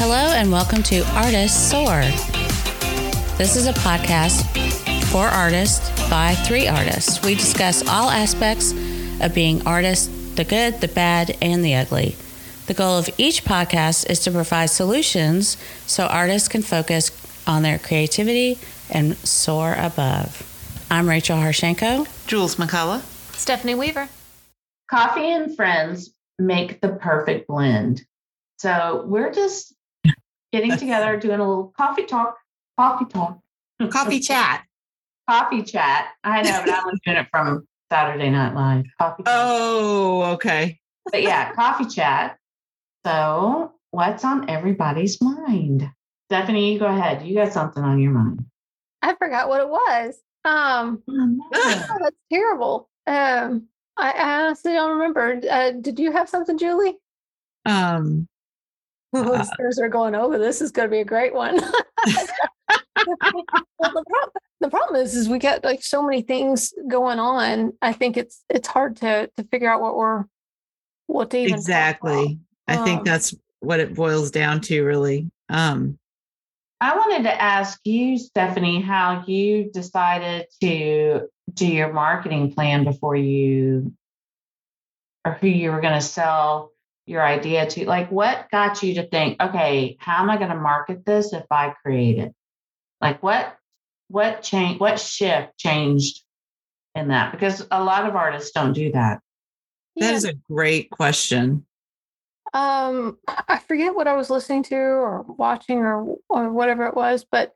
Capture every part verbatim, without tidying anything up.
Hello and welcome to Artists Soar. This is a podcast for artists by three artists. We discuss all aspects of being artists, the good, the bad, and the ugly. The goal of each podcast is to provide solutions so artists can focus on their creativity and soar above. I'm Rachel Harshenko. Jules McCullough. Stephanie Weaver. Coffee and friends make the perfect blend. So we're just getting together, doing a little coffee talk, coffee talk. Coffee chat. Coffee chat. I know, but I was doing it from Saturday Night Live. Coffee talk. Oh, okay. But yeah, coffee chat. So what's on everybody's mind? Stephanie, you go ahead. You got something on your mind. I forgot what it was. Um, oh, that's terrible. Um, I, I honestly don't remember. Uh, did you have something, Julie? Um, uh, listeners are going over. This is going to be a great one. Well, the, problem, the problem is, is we got like so many things going on. I think it's it's hard to to figure out what we're what to even exactly. I um, think that's what it boils down to, really. Um, I wanted to ask you, Stephanie, how you decided to do your marketing plan before you, or who you were going to sell your idea to. Like, what got you to think, okay, how am I going to market this if I create it? Like, what, what change, what shift changed in that? Because a lot of artists don't do that. That yeah. is a great question. Um, I forget what I was listening to or watching or, or whatever it was, but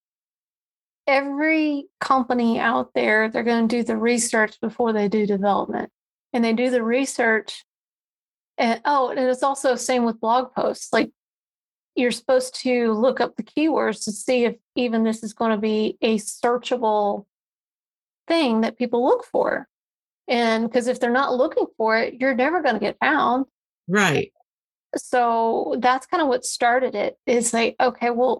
every company out there, they're going to do the research before they do development. And they do the research. And oh, and it's also the same with blog posts. Like, you're supposed to look up the keywords to see if even this is going to be a searchable thing that people look for. And because if they're not looking for it, you're never going to get found. Right. So that's kind of what started it, is like, okay, well,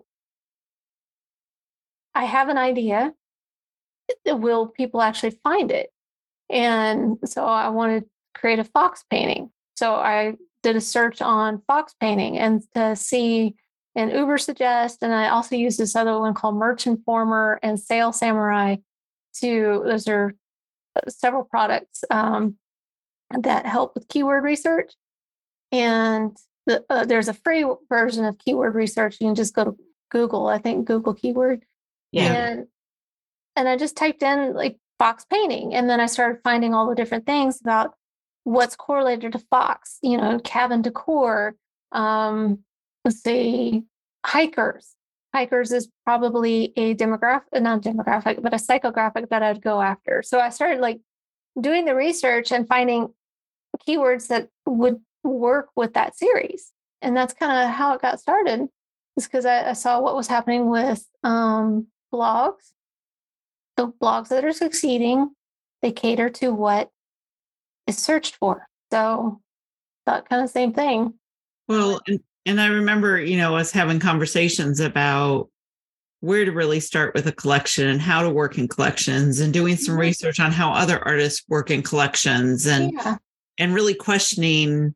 I have an idea. Will people actually find it? And so I wanted to create a fox painting. So I did a search on fox painting and to see an Uber Suggest. And I also used this other one called Merch Informer and Sale Samurai. To those are several products um, that help with keyword research. And the, uh, there's a free version of keyword research. You can just go to Google, I think Google keyword. Yeah. And, and I just typed in like fox painting. And then I started finding all the different things about what's correlated to fox, you know, cabin decor, um, let's see, hikers. Hikers is probably a demographic, not demographic, but a psychographic that I'd go after. So I started like doing the research and finding keywords that would work with that series. And that's kind of how it got started, is because I, I saw what was happening with um, blogs. The blogs that are succeeding, they cater to what is searched for. So that kind of same thing. Well, and, and I remember, you know, us having conversations about where to really start with a collection and how to work in collections, and doing some mm-hmm. research on how other artists work in collections, and yeah. and really questioning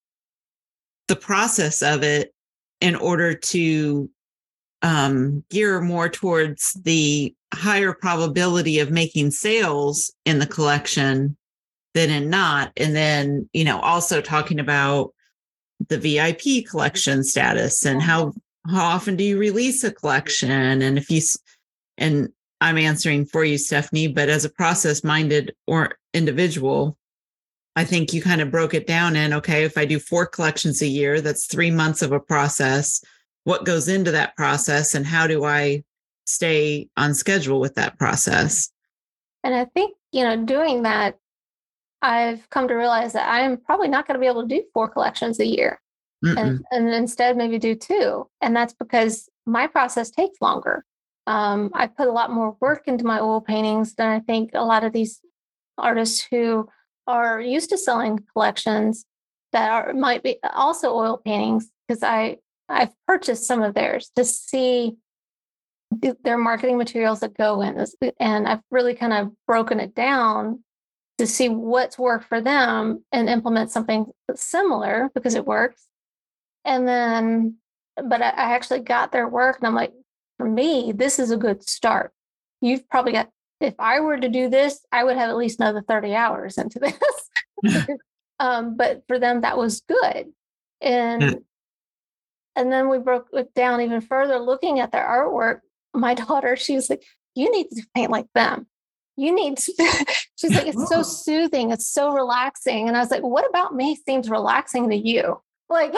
the process of it in order to um, gear more towards the higher probability of making sales in the collection than in not. And then, you know, also talking about the V I P collection status and how, how often do you release a collection? And if you, and I'm answering for you, Stephanie, but as a process minded or individual, I think you kind of broke it down in, okay, if I do four collections a year, that's three months of a process. What goes into that process, and how do I stay on schedule with that process? And I think, you know, doing that, I've come to realize that I'm probably not going to be able to do four collections a year, and, and instead maybe do two. And that's because my process takes longer. Um, I put a lot more work into my oil paintings than I think a lot of these artists who are used to selling collections that are might be also oil paintings, because I, I've purchased some of theirs to see their marketing materials that go in. And I've really kind of broken it down to see what's worked for them and implement something similar because it works. And then but I, I actually got their work and I'm like, for me, this is a good start. You've probably got, if I were to do this, I would have at least another thirty hours into this. um, but for them, that was good. And, yeah. and then we broke it down even further, looking at their artwork. My daughter, she was like, you need to paint like them. You need to, she's like, it's so soothing. It's so relaxing. And I was like, what about me seems relaxing to you? Like,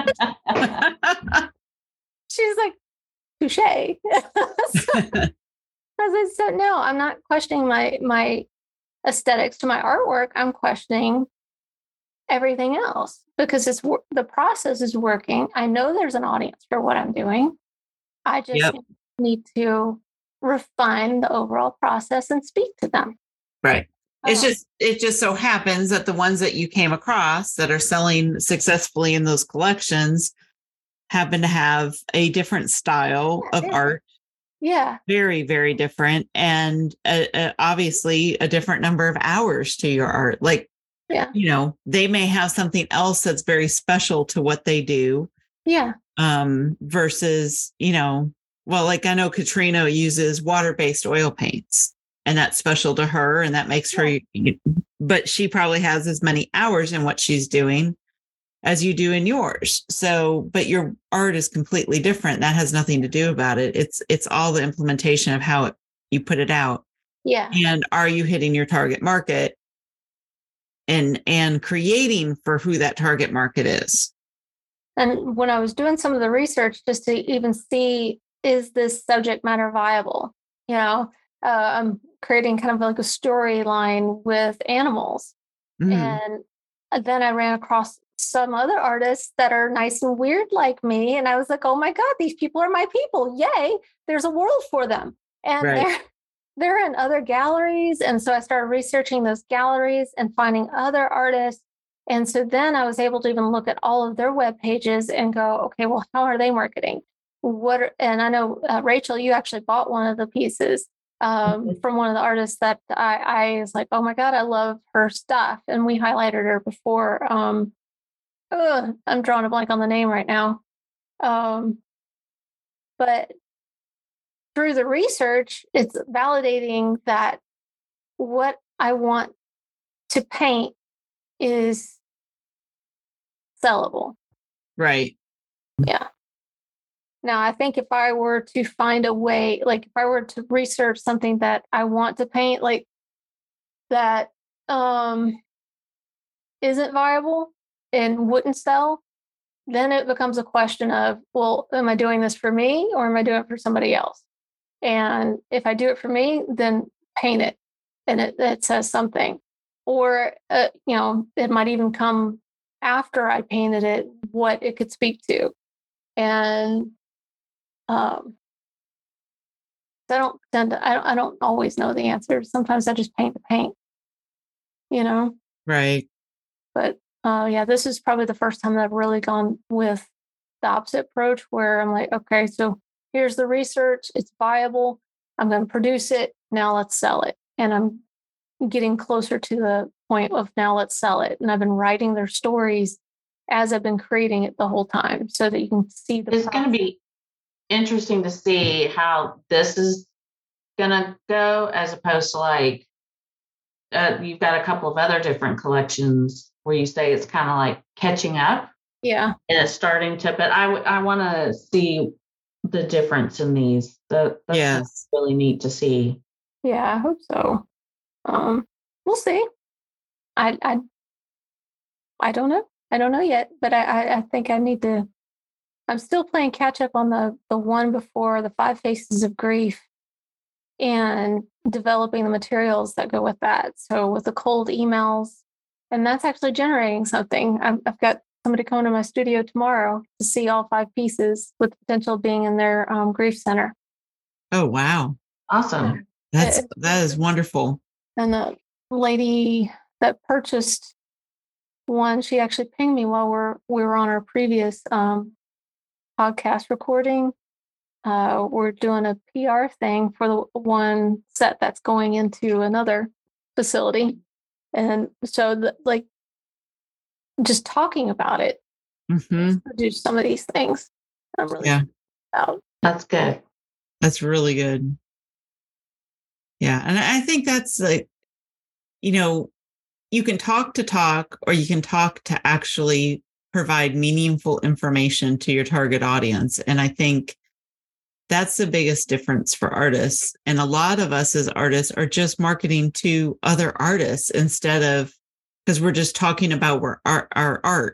she's like, touche. so, I said, so no, I'm not questioning my, my aesthetics to my artwork. I'm questioning everything else because it's the process is working. I know there's an audience for what I'm doing. I just yep. need to refine the overall process and speak to them. Right. It's just, it just so happens that the ones that you came across that are selling successfully in those collections happen to have a different style of yeah. art. Yeah. Very, very different. And uh, uh, obviously a different number of hours to your art. Like, yeah. you know, they may have something else that's very special to what they do. Yeah. Um, versus, you know, well, like I know Katrina uses water-based oil paints. And that's special to her. And that makes her, but she probably has as many hours in what she's doing as you do in yours. So, but your art is completely different. That has nothing to do about it. It's, it's all the implementation of how it, you put it out. Yeah. And are you hitting your target market and, and creating for who that target market is? And when I was doing some of the research, just to even see, is this subject matter viable? You know, uh, I'm creating kind of like a storyline with animals. Mm. And then I ran across some other artists that are nice and weird like me. And I was like, oh my God, these people are my people. Yay. There's a world for them. And right. they're, they're in other galleries. And so I started researching those galleries and finding other artists. And so then I was able to even look at all of their web pages and go, okay, well, how are they marketing? What? Are, and I know, uh, Rachel, you actually bought one of the pieces. Um, mm-hmm. from one of the artists that I, I was like, oh my God, I love her stuff. And we highlighted her before. Um, ugh, I'm drawing a blank on the name right now. Um, but through the research, it's validating that what I want to paint is sellable. Right. Yeah. Now, I think if I were to find a way, like if I were to research something that I want to paint, like that um, isn't viable and wouldn't sell, then it becomes a question of, well, am I doing this for me or am I doing it for somebody else? And if I do it for me, then paint it and it, it says something. Or, uh, you know, it might even come after I painted it, what it could speak to. And Um, I don't tend to, I don't, I don't always know the answers. Sometimes I just paint the paint, you know? Right. But uh, yeah, this is probably the first time that I've really gone with the opposite approach where I'm like, okay, so here's the research. It's viable. I'm going to produce it. Now let's sell it. And I'm getting closer to the point of now let's sell it. And I've been writing their stories as I've been creating it the whole time so that you can see the It's going to be interesting to see how this is gonna go as opposed to like uh, you've got a couple of other different collections where you say it's kind of like catching up, yeah, and it's starting to. But I I want to see the difference in these. The that's yes. really neat to see. Yeah, I hope so. Um, we'll see. I I I don't know. I don't know yet, but I I, I think I need to. I'm still playing catch up on the, the one before, the Five Faces of Grief, and developing the materials that go with that. So with the cold emails, and that's actually generating something. I've, I've got somebody coming to my studio tomorrow to see all five pieces with the potential of being in their um, grief center. Oh, wow. Awesome. That's, it, that is wonderful. And the lady that purchased one, she actually pinged me while we're, we were on our previous um, podcast recording. Uh, we're doing a P R thing for the one set that's going into another facility. And so the, like just talking about it, mm-hmm. do some of these things. I'm really Yeah. about. That's good. That's really good. Yeah. And I think that's like, you know, you can talk to talk, or you can talk to actually provide meaningful information to your target audience. And I think that's the biggest difference for artists. And a lot of us as artists are just marketing to other artists instead of, because we're just talking about our, our art.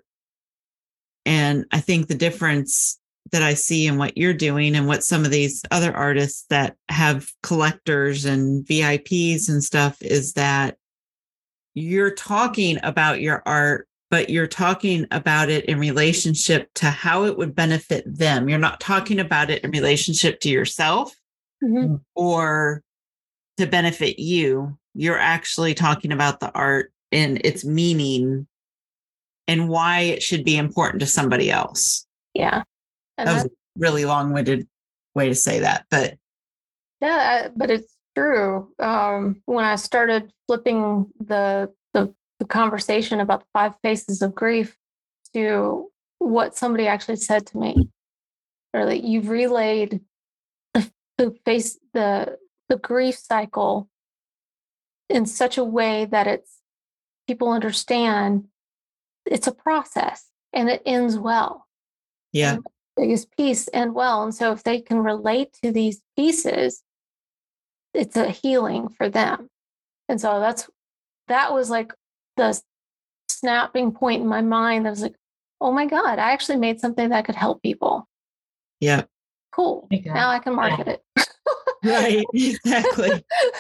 And I think the difference that I see in what you're doing and what some of these other artists that have collectors and V I Ps and stuff is that you're talking about your art, but you're talking about it in relationship to how it would benefit them. You're not talking about it in relationship to yourself Mhm. or to benefit you. You're actually talking about the art and its meaning and why it should be important to somebody else. Yeah. And That was that, a really long-winded way to say that, but yeah, I- but it's true. Um, when I started flipping the, the the conversation about the five faces of grief to what somebody actually said to me, or that you've relayed the, the face the the grief cycle in such a way that it's people understand it's a process and it ends well. yeah, And the biggest piece end well. And so if they can relate to these pieces, it's a healing for them. And so that's that was like the snapping point in my mind that was like, oh my God, I actually made something that could help people. yeah, Cool. Okay. Now I can market it. right, exactly.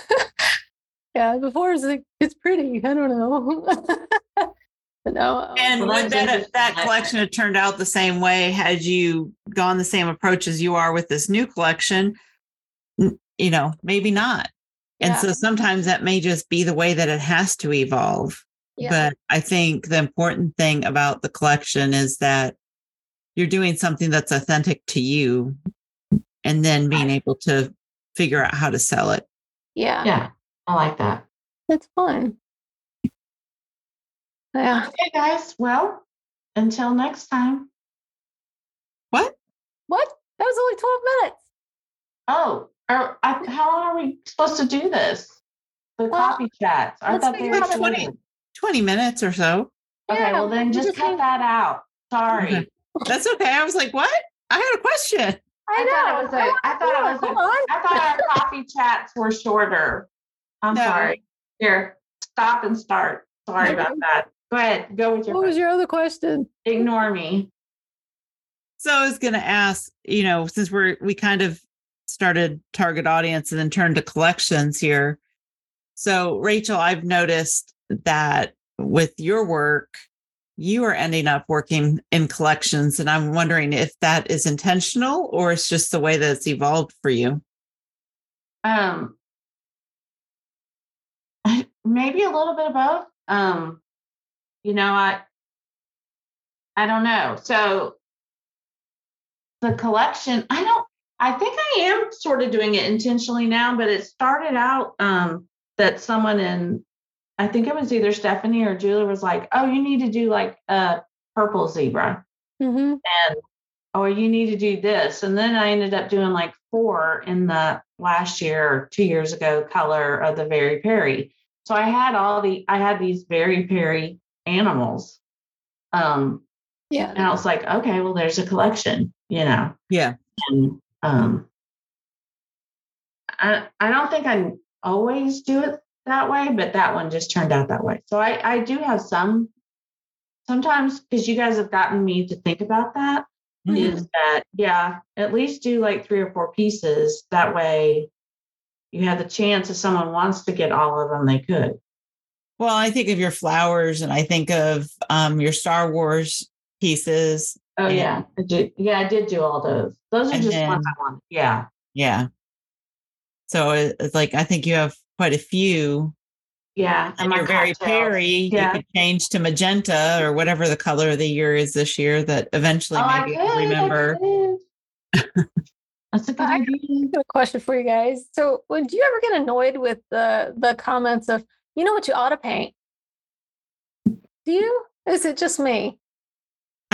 Yeah, before it's like it's pretty. I don't know. But no. um, And Well, would that's that interesting. that collection have turned out the same way had you gone the same approach as you are with this new collection? N- You know, maybe not. And Yeah. so sometimes that may just be the way that it has to evolve. Yeah. But I think the important thing about the collection is that you're doing something that's authentic to you and then being able to figure out how to sell it. Yeah. Yeah, I like that. It's fun. Yeah. Okay, guys. Well, until next time. What? What? That was only twelve minutes. Oh, are, I, how long are we supposed to do this? The Well, coffee chats. I let's thought they figure were out a- twenty. shorter. twenty minutes or so. Okay, Yeah, well then we just just cut need- that out. Sorry. Okay. That's okay. I was like, what? I had a question. I, I know. thought it was a- I thought it was a- Hold on. I thought our coffee chats were shorter. I'm No. sorry. Here, stop and start. Sorry about that. Go ahead. Go with your What was question. your other question? Ignore me. So I was going to ask, you know, since we're, we kind of started target audience and then turned to collections here. So Rachel, I've noticed that with your work, you are ending up working in collections. And I'm wondering if that is intentional or it's just the way that it's evolved for you. Um, maybe a little bit of both. Um, you know, I, I don't know. So the collection, I don't, I think I am sort of doing it intentionally now, but it started out um, that someone in, I think it was either Stephanie or Julie was like, oh, you need to do like a purple zebra. Mm-hmm. And or you need to do this. And then I ended up doing like four in the last year or two years ago color of the Very Perry. So I had all the I had these Very Perry animals. Um Yeah. and I was like, okay, well, there's a collection, you know. Yeah. And um I I don't think I always do it that way, but that one just turned out that way. So I, I do have some sometimes because you guys have gotten me to think about that. Mhm. Is that, yeah, at least do like three or four pieces. That way you have the chance if someone wants to get all of them, they could. Well, I think of your flowers and I think of um, your Star Wars pieces. Oh, And- yeah. I did. Yeah, I did do all those. Those are And just ones then- I wanted. Yeah. Yeah. So it- it's like, I think you have quite a few. Yeah. And my you're very cocktails. Perry. Yeah. You could change to magenta or whatever the color of the year is this year that eventually Oh, I maybe could. you'll remember. I could. That's a good I- idea. I have a question for you guys. So, would you ever get annoyed with the the comments of, you know what, you ought to paint? Do you? Is it just me?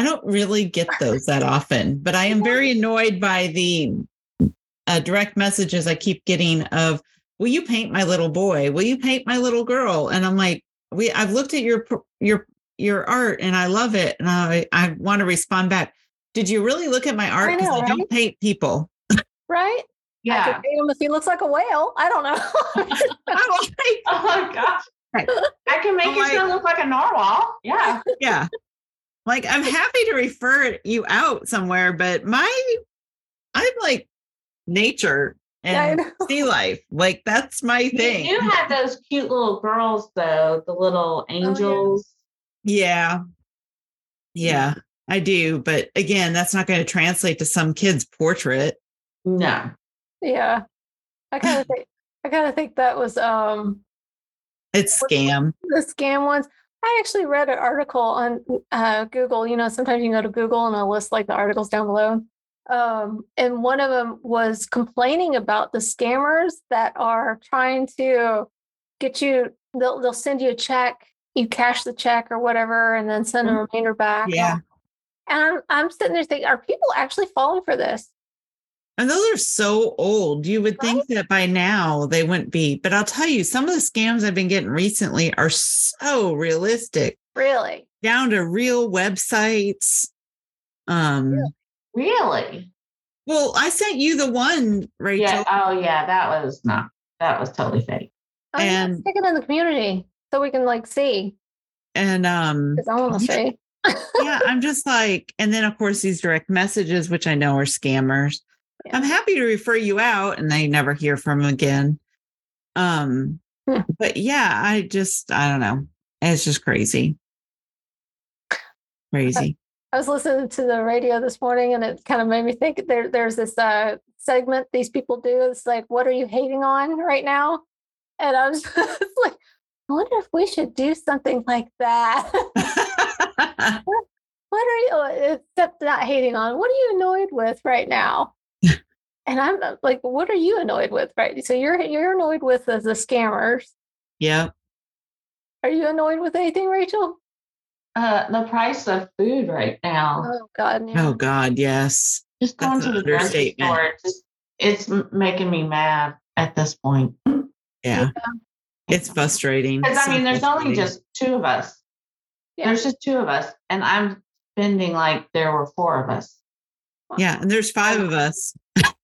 I don't really get those that often, but I am very annoyed by the uh, direct messages I keep getting of, will you paint my little boy? Will you paint my little girl? And I'm like, we, I've looked at your, your, your art and I love it. And I, I want to respond back. Did you really look at my art? I Because I, know, I don't right? paint people. Right? I Yeah. could paint him if he looks like a whale. I don't know. I'm like, Oh my gosh. Right. I can make I'm your like- son look like a narwhal. Yeah. yeah. Like, I'm happy to refer you out somewhere, but my, I'm like nature Yeah, I and know. sea life. Like, that's my thing. You do have those cute little girls, though, the little angels. Yeah. Yeah, I do. But again, that's not going to translate to some kid's portrait. No. Yeah. I kind of think I kind of think that was um It's scam. the scam ones. I actually read an article on uh, Google. You know, sometimes you can go to Google and I'll list like the articles down below. Um, and one of them was complaining about the scammers that are trying to get you. They'll they'll send you a check, you cash the check or whatever, and then send a remainder back. Yeah. And I'm I'm sitting there thinking, are people actually falling for this? And those are so old. You would think that by now they wouldn't be. But I'll tell you, some of the scams I've been getting recently are so realistic, Really? down to real websites. Um, Yeah. Really? Well, I sent you the one, Rachel. Yeah. Oh, yeah. That was not, that was totally fake. I'm And- stick it in the community so we can like see. And um, Because I want to yeah, see. yeah, I'm just like, and then of course these direct messages, which I know are scammers. Yeah. I'm happy to refer you out, and I never hear from them again. Um, Hmm. but yeah, I just, I don't know. It's just crazy, crazy. I was listening to the radio this morning and it kind of made me think there, there's this uh, segment these people do. It's like, what are you hating on right now? And I was it's like, I wonder if we should do something like that. What are you, except not hating on, what are you annoyed with right now? And I'm like, what are you annoyed with, right? So you're you're annoyed with the, the scammers. Yeah. Are you annoyed with anything, Rachel? Uh, the price of food right now. Oh God, yeah. Oh God, yes. Just going That's to an the grocery understatement. store, it just, it's m- making me mad at this point. Yeah. It's frustrating. Because I So mean, there's only frustrating. just two of us. Yeah. There's just two of us, and I'm spending like there were four of us. Yeah, and there's five of us.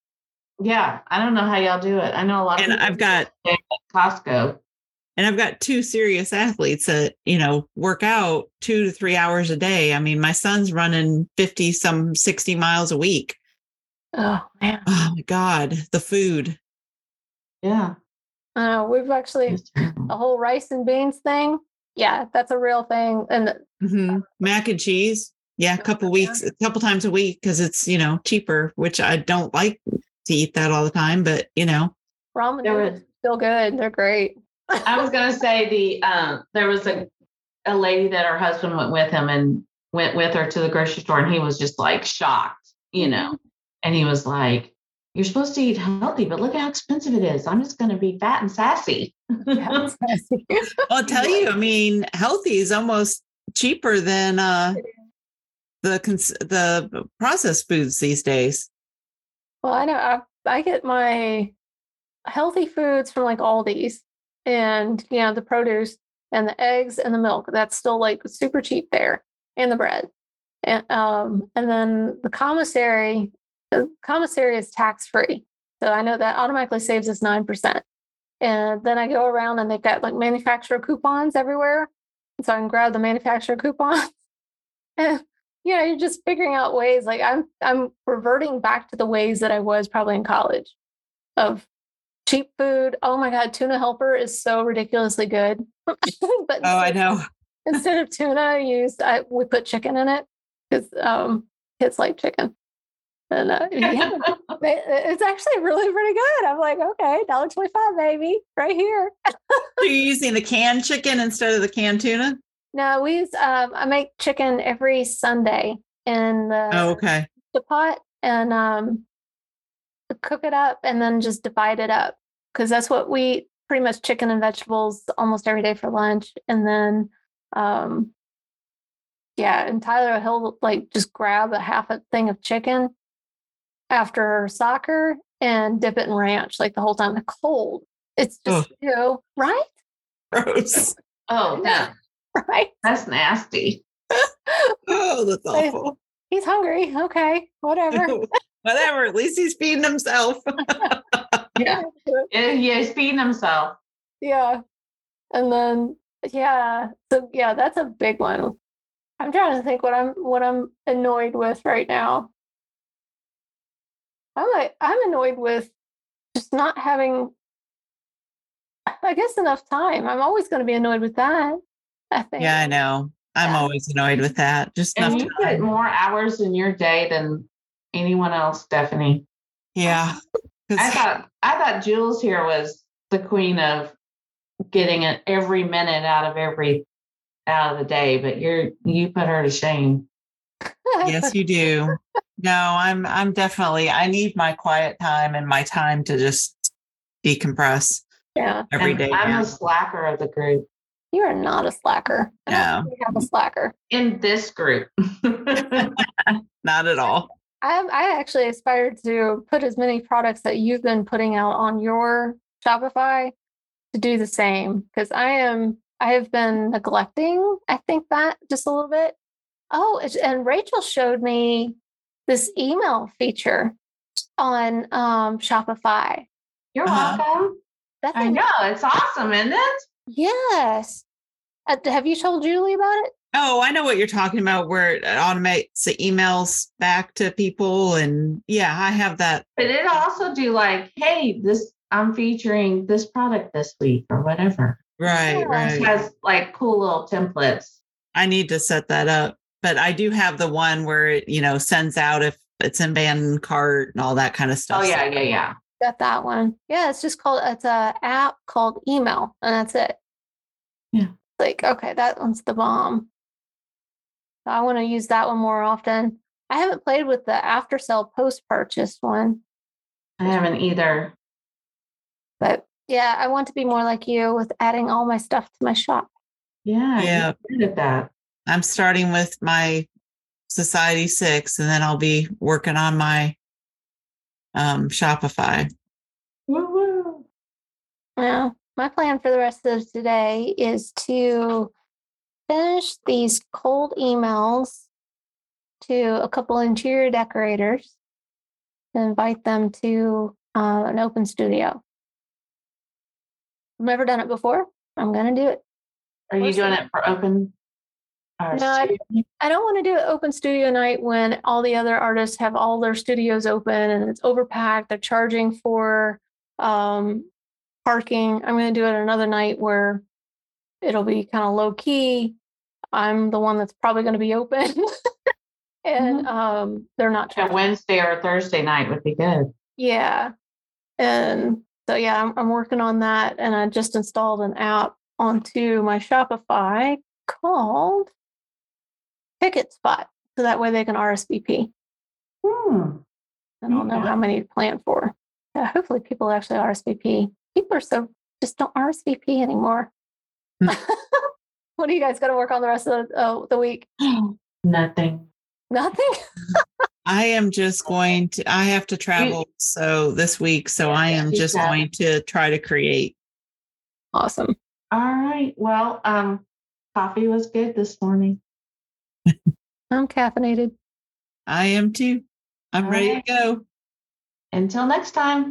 Yeah, I don't know how y'all do it. I know a lot of And people I've got do it at Costco. and I've got two serious athletes that, you know, work out two to three hours a day. I mean, my son's running fifty, some sixty miles a week. Oh man. Oh my God, the food. Yeah, Uh, we've actually it's terrible. a whole rice and beans thing. Yeah, that's a real thing. And Mhm. Mac and cheese. Yeah, a couple weeks, a couple times a week because it's, you know, cheaper, which I don't like to eat that all the time, but you know. ramen There noodles was- are still good. They're great. I was gonna say the um, there was a a lady that her husband went with him and went with her to the grocery store, and he was just like shocked, you know, and he was like, "You're supposed to eat healthy, but look how expensive it is. I'm just gonna be fat and sassy." Yeah, I'll tell you, I mean, healthy is almost cheaper than uh the cons- the processed foods these days. well, I know I, I get my healthy foods from like Aldi's and, you know, the produce and the eggs and the milk. That's still like super cheap there, and the bread. And, um, and then the commissary, the commissary is tax free. So I know that automatically saves us nine percent. And then I go around and they've got like manufacturer coupons everywhere. So I can grab the manufacturer coupons. And you know, you're just figuring out ways. Like I'm I'm reverting back to the ways that I was probably in college of cheap food. Oh my God, tuna helper is so ridiculously good. But Oh, I know. instead of tuna, I used I we put chicken in it because um kids like chicken. And uh, yeah, it- it's actually really pretty good. I'm like, okay, one dollar twenty-five, baby, right here. So you're using the canned chicken instead of the canned tuna? No, we use um I make chicken every Sunday in the, Oh, okay. the pot and um cook it up and then just divide it up because that's what we eat, pretty much chicken and vegetables almost every day for lunch. And then um Yeah, and Tyler, he'll like just grab a half a thing of chicken after soccer and dip it in ranch like the whole time. The cold. It's just, you know, right? Gross. Oh, yeah. Right. That's nasty. Oh, that's awful. He's hungry. Okay, whatever. Whatever. At least he's feeding himself. Yeah. Yeah, he's feeding himself. Yeah. And then, yeah. So yeah, that's a big one. I'm trying to think what I'm what I'm annoyed with right now. I'm like I'm annoyed with just not having, I guess, enough time. I'm always going to be annoyed with that, I think. Yeah, I know. I'm Yeah. always annoyed with that. Just And enough you put time. more hours in your day than anyone else, Stephanie. Yeah. 'Cause- I thought I thought Jules here was the queen of getting it every minute out of every out of the day, but you're you put her to shame. yes, you do. No, I'm I'm definitely I need my quiet time and my time to just decompress Yeah. every And day. I'm now. the slacker of the group. You are not a slacker. I don't No. think you have a slacker. In this group. Not at all. I I actually aspired to put as many products that you've been putting out on your Shopify to do the same, because I am I have been neglecting, I think, that just a little bit. Oh, it's- and Rachel showed me this email feature on um, Shopify. You're Uh-huh. welcome. That I thing- know. It's awesome, isn't it? Yes. Uh, have you told Julie about it? Oh, I know what you're talking about, where it automates the emails back to people. And yeah, I have that. But it'll also do like, hey, this I'm featuring this product this week or whatever. Right, Yeah. It right. has like cool little templates. I need to set that up. But I do have the one where it, you know, sends out if it's in abandoned cart and all that kind of stuff. Oh yeah, So- yeah, yeah. Got that one. Yeah, it's just called, it's a app called Email, and that's it. Yeah. Like, okay, that one's the bomb. So I want to use that one more often. I haven't played with the after sale post purchase one, I haven't either. but yeah, I want to be more like you with adding all my stuff to my shop. Yeah, Yeah. you're good at that. I'm starting with my Society six, and then I'll be working on my um, Shopify. Woo woo. Well, my plan for the rest of today is to finish these cold emails to a couple interior decorators and invite them to uh, an open studio. I've never done it before. I'm going to do it. Are you doing it for open? or No, I- studio? I don't want to do an open studio night when all the other artists have all their studios open and it's overpacked. They're charging for um, parking. I'm going to do it another night where it'll be kind of low key. I'm the one that's probably going to be open. and um, they're not A charging. Wednesday or Thursday night would be good. Yeah. And so, yeah, I'm, I'm working on that. And I just installed an app onto my Shopify called Ticket Spot. So that way they can R S V P. Hmm. I don't know Okay. how many to plan for. Yeah, hopefully people actually R S V P. People are so just don't R S V P anymore. What do you guys got to work on the rest of the, uh, the week? Nothing. Nothing? I am just going to, I have to travel. So this week, so I am just Yeah. going to try to create. Awesome. All right. Well, um, coffee was good this morning. I'm caffeinated. I am too. I'm All ready right. to go. Until next time.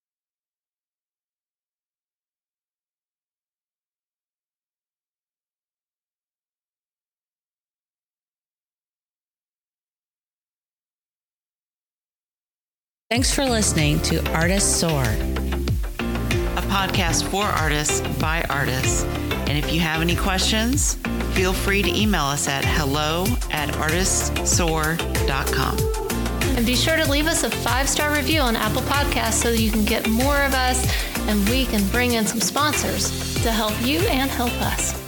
Thanks for listening to Artists Soar, a podcast for artists by artists. And if you have any questions, feel free to email us at hello at artistsoar dot com. And be sure to leave us a five-star review on Apple Podcasts so that you can get more of us and we can bring in some sponsors to help you and help us.